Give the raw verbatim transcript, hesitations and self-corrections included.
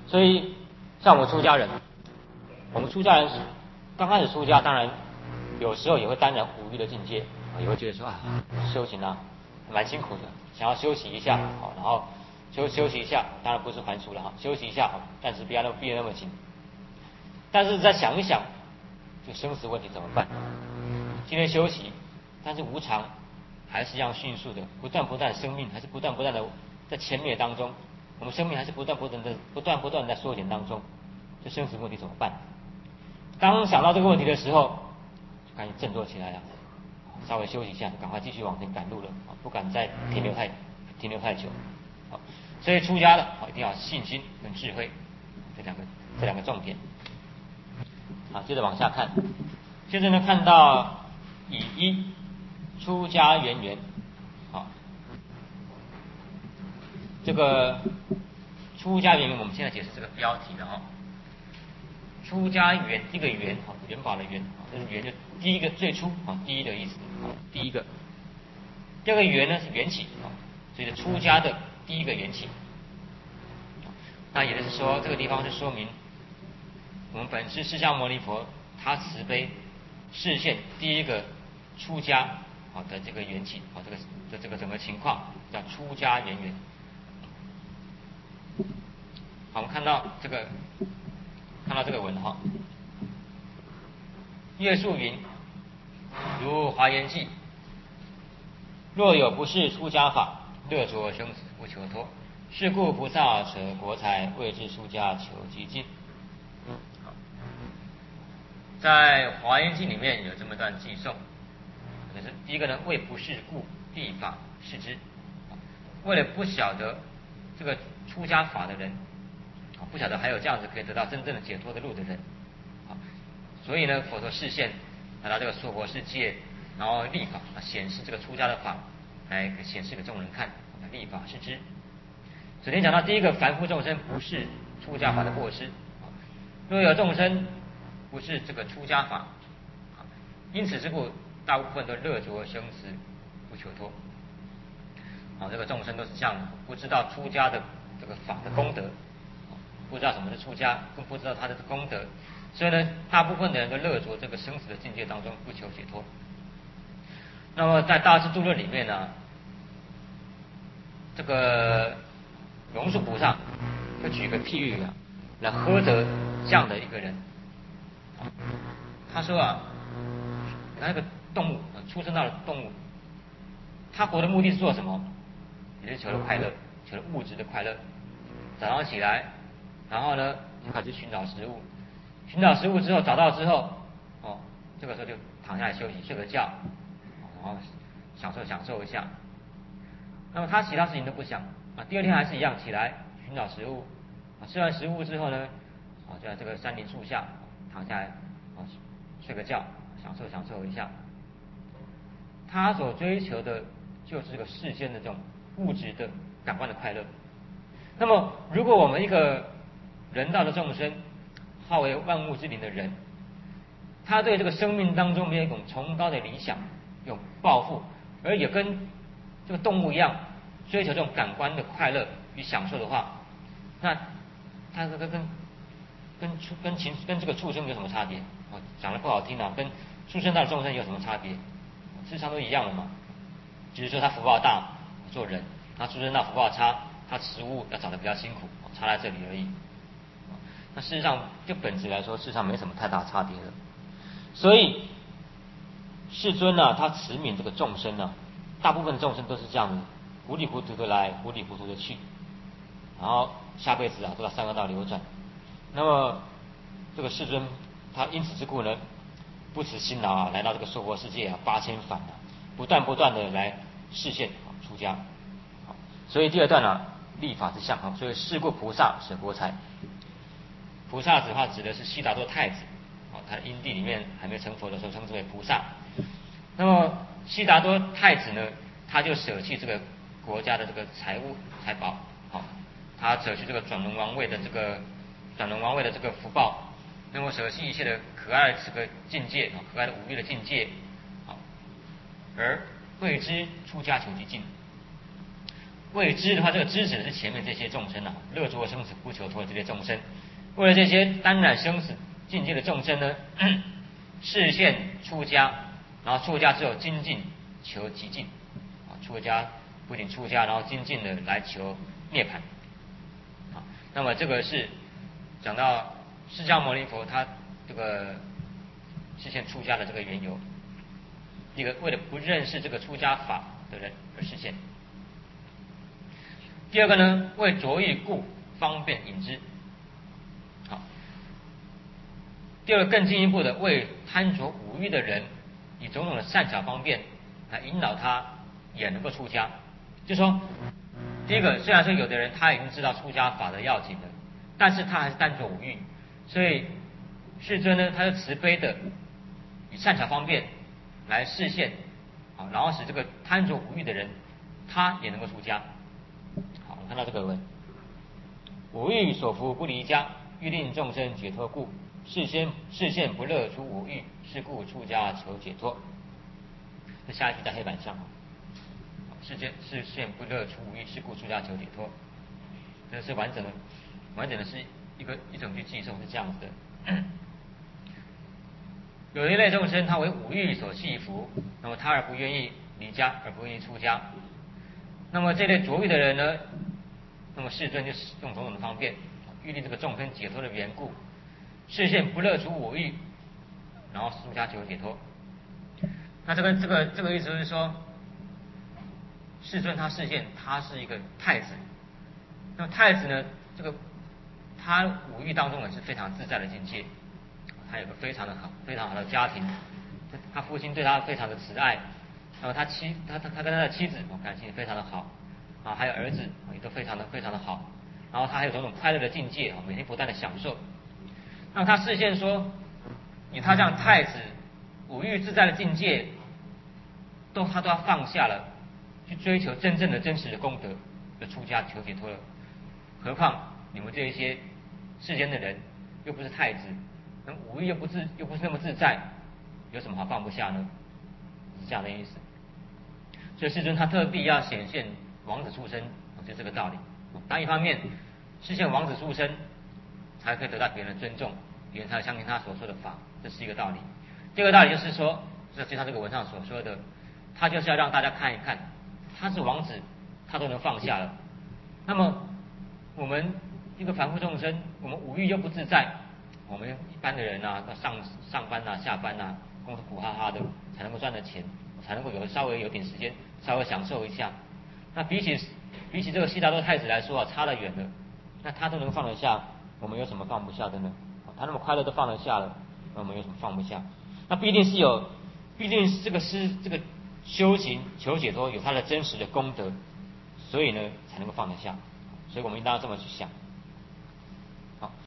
所以像我们出家人，我们出家人刚开始出家，当然有时候也会担染五欲的境界，也会觉得说啊，修行啊蛮辛苦的，想要休息一下，好，然后休休息一下，当然不是还俗了哈，休息一下，但是不要那么逼得那么紧。但是再想一想，就生死问题怎么办？今天休息，但是无常还是一样迅速的，不断不断的生命还是不断不断的在歼灭当中，我们生命还是不断不断的不断不断的在缩减当中，这生死问题怎么办？当想到这个问题的时候，就赶紧振作起来了，稍微休息一下，赶快继续往前赶路了，不敢再停留太停留太久。好，所以出家的一定要信心跟智慧这两个这两个重点。好，接着往下看，接着呢看到乙一出家缘缘，好，这个出家缘缘我们现在解释这个标题了哈。出家缘，一个缘哈，元宝的缘，这是缘就第一个最初啊，第一的意思啊，第一个。第二个缘呢是缘起啊，所以出家的第一个缘起。那也就是说，这个地方是说明我们本师释迦牟尼佛他慈悲示现第一个出家啊的这个缘起啊，这个的这个整个情况叫出家缘缘。好，我们看到这个。看到这个文哈，月宿云，如华严记，若有不是出家法，乐着生死不求脱。是故菩萨舍国财，为之出家求极尽。好，在华严经里面有这么一段记诵，就是第一个呢，为不是故，地法视之。为了不晓得这个出家法的人。不晓得还有这样子可以得到真正的解脱的路的人，所以呢，佛陀示现来到这个娑婆世界，然后立法显示这个出家的法，来显示给众人看，立法视之。首先讲到第一个，凡夫众生不是出家法的过失，若有众生不是这个出家法，因此之故，大部分都乐着生死不求脱。啊，这个众生都是这样，不知道出家的这个法的功德。不知道什么是出家，更不知道他的功德，所以呢，大部分的人都乐着这个生死的境界当中，不求解脱。那么在《大智度论》里面呢，这个龙树菩萨就举个譬喻啊，来呵责这样的一个人。他说啊，那个动物出生到了动物，他活的目的是做什么？也是求了快乐，求了物质的快乐。早上起来。然后呢，就开始寻找食物，寻找食物之后找到之后，哦，这个时候就躺下来休息，睡个觉，然后享受享受一下。那么他其他事情都不想啊，第二天还是一样起来寻找食物，啊，吃完食物之后呢，啊，就在这个山林树下躺下来，啊，睡个觉，享受享受一下。他所追求的就是这个世间的这种物质的感官的快乐。那么，如果我们一个人道的众生，化为万物之灵的人，他对这个生命当中没有一种崇高的理想，一种抱负，而也跟这个动物一样追求这种感官的快乐与享受的话，那他这个跟跟畜跟禽跟这个畜生有什么差别？哦，讲的不好听啊，跟畜生道的众生有什么差别？事实上都一样的嘛，只是说他福报大做人，他畜生道福报差，他食物要找的比较辛苦，差在这里而已。那事实上，就本质来说，事实上没什么太大差别的。所以，世尊呢、啊，他慈悯这个众生呢、啊，大部分的众生都是这样子，糊里糊涂的来，糊里糊涂的去，然后下辈子啊都到三恶道流转。那么，这个世尊他因此之故呢，不辞辛劳啊，来到这个娑婆世界啊，八千返啊，不断不断的来示现出家。所以第二段呢、啊，立法之相，所以是故菩萨舍国财。菩萨子的话指的是悉达多太子，哦，他的因地里面还没有成佛的时候称之为菩萨。那么悉达多太子呢，他就舍弃这个国家的这个财物财宝，好，他舍弃这个转轮王位的这个转轮王位的这个福报，那么舍弃一切的可爱的这个境界，可爱的五欲的境界，好，而为之出家求极尽。 为知的话，这个知指的是前面这些众生啊，乐着生死不求脱的这些众生，为了这些担染生死境界的众生呢，示现出家，然后出家之后精进求极尽啊，出家不仅出家，然后精进的来求涅槃啊。那么这个是讲到释迦牟尼佛他这个示现出家的这个缘由。一个为了不认识这个出家法的人而示现。第二个呢，为着欲故方便引之。好，第二个更进一步的，为贪着五欲的人，以种种的善巧方便来引导他也能够出家。就说第一个，虽然说有的人他已经知道出家法的要紧了，但是他还是贪着五欲，所以世尊呢，他就慈悲的以善巧方便来示现，好，然后使这个贪着五欲的人，他也能够出家。好，我们看到这个文：五欲所伏不离家，欲令众生解脱故，示现示现不乐出五欲，是故出家求解脱。这下一句在黑板上，示现示现不乐出五欲，是故出家求解脱。这是完整的，完整的是一个一整句偈颂是这样子的。有一类众生，他为五欲所系缚，那么他而不愿意离家，而不愿意出家。那么这类着欲的人呢，那么世尊就用种种的方便，欲令这个众生解脱的缘故，示现不乐除五欲，然后出家求解脱。那这个这个这个意思就是说，世尊他示现他是一个太子，那么太子呢，这个他五欲当中呢是非常自在的境界。他有个非常的好、非常好的家庭，他父亲对他非常的慈爱，那么他妻他他他跟他的妻子感情也非常的好啊，还有儿子也都非常的非常的好，然后他还有种种快乐的境界啊，每天不断的享受。那么他示现说，以他这样太子五欲自在的境界，都他都要放下了，去追求真正的真实的功德的出家求解脱了，何况你们这一些世间的人又不是太子。那五欲又不自又不是那么自在，有什么好放不下呢？是这样的意思。所以世尊他特地要显现王子出身，就这个道理。当一方面示现王子出身，才可以得到别人的尊重，别人才相信他所说的法，这是一个道理。第二个道理就是说，就像这个文上所说的，他就是要让大家看一看，他是王子，他都能放下了。那么我们一个凡夫众生，我们五欲又不自在。我们一般的人啊，上上班啊、下班啊，工作苦哈哈的，才能够赚的钱，才能够有稍微有点时间，稍微享受一下。那比起比起这个悉达多太子来说啊，差得远了。那他都能放得下，我们有什么放不下的呢？他那么快乐都放得下了，那我们有什么放不下？那必定是有，毕竟是这个是这个修行求解脱有它的真实的功德，所以呢才能够放得下。所以我们应当这么去想。好。